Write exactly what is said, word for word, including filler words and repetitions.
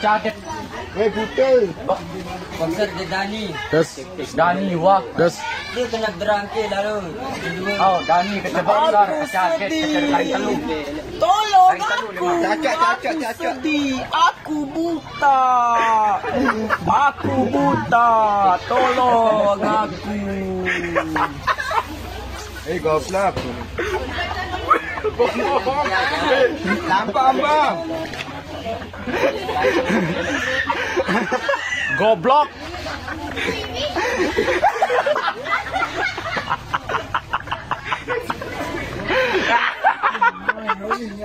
kaget. Weh butel. Konser dia Dani. Terus Dani wah. Terus Dia kena derangkil lalu. oh Dani kecebakar kaget kecelakaan telur. Tolong aku. Cacak, cacak, Aku cacak. sedih. Aku buta. Aku buta. Tolong aku. Eh goblok. Nampak abang. Goblok.